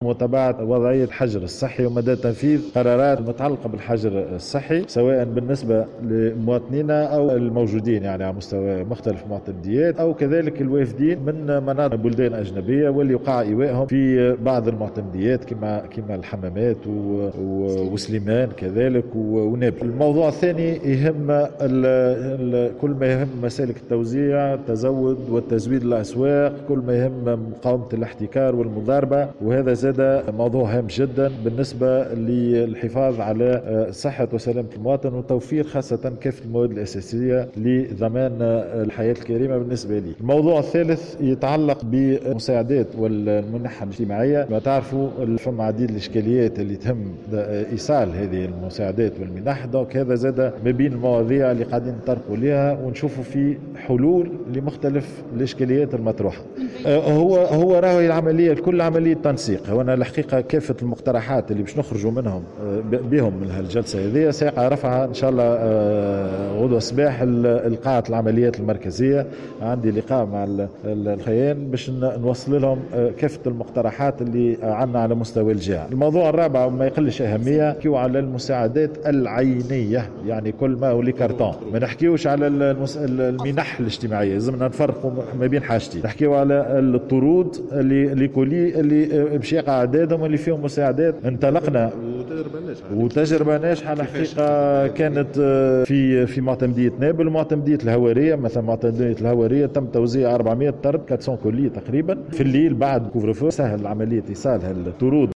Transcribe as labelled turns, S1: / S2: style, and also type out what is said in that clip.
S1: متابعة وضعية الحجر الصحي ومدى تنفيذ قرارات المتعلقة بالحجر الصحي سواء بالنسبة لمواطنينا أو الموجودين يعني على مستوى مختلف المعتمديات أو كذلك الوافدين من مناطق بلدان أجنبية واللي يقع إيوائهم في بعض المعتمديات كما الحمامات وسليمان كذلك ونابل. الموضوع الثاني يهم كل ما يهم مسالك التوزيع، التزود والتزويد الأسواق، كل ما يهم مقاومة الاحتكار والمضاربة، وهذا زاد موضوع هام جدا بالنسبة للحفاظ على صحة وسلامة المواطن وتوفير خاصة كافة المواد الأساسية لضمان الحياة الكريمة بالنسبة لي. الموضوع الثالث يتعلق بالمساعدات والمنح الاجتماعية. ما تعرفوا فما عديد الإشكاليات اللي تهم إيصال هذه المساعدات والمنح، دونك هذا زاد ما بين المواضيع اللي قاعدين نطرقوا لها ونشوفوا في حلول لمختلف الإشكاليات المطروحة. هو راهي العملية كل عملية تنسيق. وانا الحقيقه كافه المقترحات اللي باش نخرجوا منهم بهم من هالجلسه هذه سيقع رفعها ان شاء الله غدوه الصباح القاعه العمليات المركزيه. عندي لقاء مع الخيان باش نوصل لهم كافه المقترحات اللي عندنا على مستوى الجهه. الموضوع الرابع وما يقلش اهميه نحكيو على المساعدات العينيه، يعني كل ما هو لي كارتون. ما نحكيوش على المنح الاجتماعيه، لازمنا نفرقوا ما بين حاجتين. نحكيو على الطرود اللي كولي اللي باش يقع عددهم اللي فيهم مساعدات. انطلقنا وتجربه ناجحه الحقيقه كانت في معتمديه نابل ومعتمديه الهواريه. مثلا معتمديه الهواريه تم توزيع 400 طرد 400 كولي تقريبا في الليل بعد كوفر فو، سهل عمليه ايصال هالطرود